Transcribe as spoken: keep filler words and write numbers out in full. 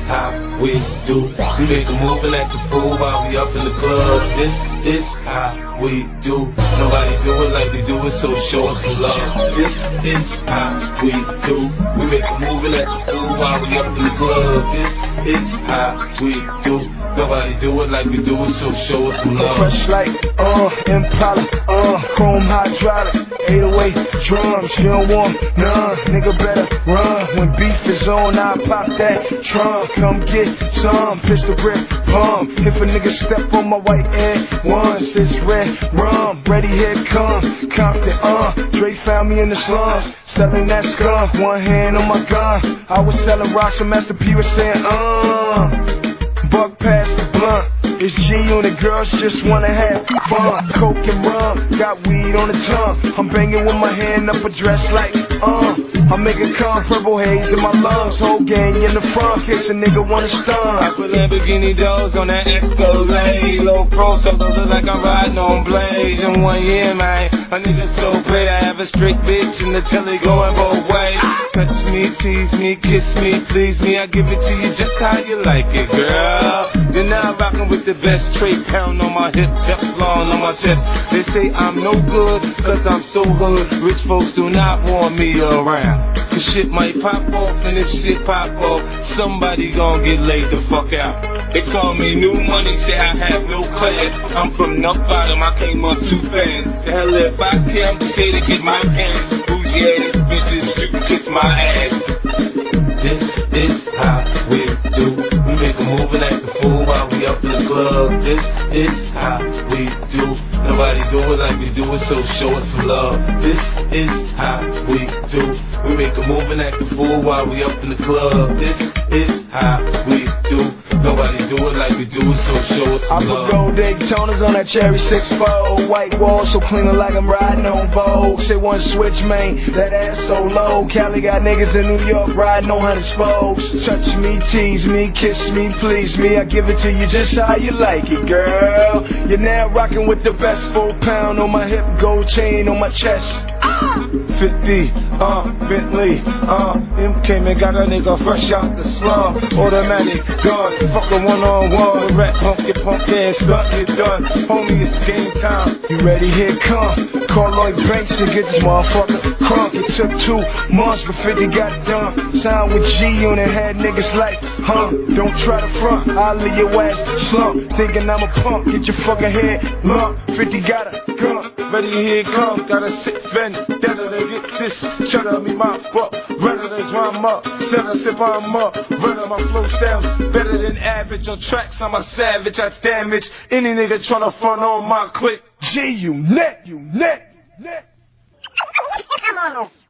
how we do. We make a move and act a fool while we up in the club. This is how we do. Nobody do it like we do it, so show us some love. This is how we do. We make a move and act a fool while we up in the club. This is how we do. Nobody do it like we do it, so show us some love. Fresh like, uh, Impala, uh, chrome hydraulics, eight oh eight drums, you don't want none, nigga better run. When beef is on, I pop that trunk, come get some, pistol grip, pump. If a nigga step on my white air ones, it's red rum, ready, here come, Compton, uh, Dre found me in the slums, selling that skunk, one hand on my gun. I was selling rocks, and Master P was saying, uh, buck past the blunt. It's G on the girls just wanna have fun. Coke and rum, got weed on the tongue. I'm banging with my hand up a dress like, uh I make it come, purple haze in my lungs. Whole gang in the front, case a nigga wanna stun. I put Lamborghini doors on that Escalade. Low pro, so don't look like I'm riding on blades. In one year, man, a nigga so great. I have a straight bitch in the telly going both ways. Touch me, tease me, kiss me, please me. I give it to you just how you like it, girl. You're now rocking with the best, straight pound on my hip, Teflon on my chest. They say I'm no good, cause I'm so hood. Rich folks do not want me around. Cause shit might pop off, and if shit pop off, somebody gon' get laid the fuck out. They call me new money, say I have no class. I'm from the bottom, I came up too fast. The hell if I care, I'm just here to get my pants. Bougie ass bitches, you can kiss my ass. This is how we do. We make a move and act a fool while we up in the club. This is how we do. Nobody do it like we do it, so show us some love. This is how we do. We make a move and act a fool while we up in the club. This is how we do. Nobody do it like we do it, so show us some love. I put gold Daytonas on that cherry six fold. White wall so clean like I'm riding on Vogue. Say one switch, man, that ass so low. Cali got niggas in New York riding on hundred spokes. Touch me, tease me, kiss me, please me. I give it to you just how you like it, girl. You're now rocking with the best. Four pound on my hip, gold chain on my chest. fifty, uh, Bentley, uh, M came and got a nigga fresh out the slum. Automatic gun, fuck a one-on-one. Rap punk, get punk ass, stuck, get done. Homie, it's game time. You ready? Here come. Call Lloyd Banks and get this motherfucker crunk. It took two months, but fifty got done. Signed with G on it, had niggas like, huh? Don't try to front, I'll leave your ass slump. Thinking I'm a punk, get your fucking head lump. fifty got a gun, ready, here it come. Gotta sit vendetta to get this cheddar, me my fuck. Redder than drum up, center sip I'm up. Redder, my flow sounds better than average. On tracks, I'm a savage, I damage any nigga tryna front on my click. G, you net, you net, net. Come on.